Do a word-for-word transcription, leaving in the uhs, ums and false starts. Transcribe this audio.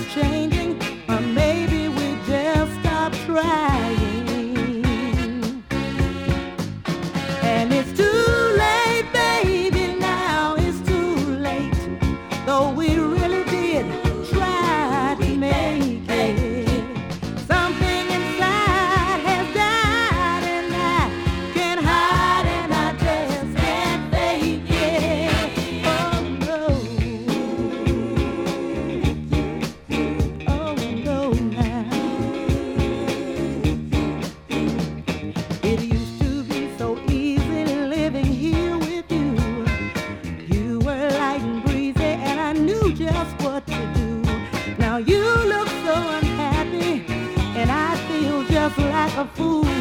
changing, or maybe we just stopped trying. And it's too late, baby, now it's too late. Though we really did try to make it. Something inside has died, and I can't hide, and I just can't fake it. Oh no, oh no now. It used to be so easy living here with you. You were light and breezy, and I knew just what to do. Now you look so unhappy, and I feel just like a fool.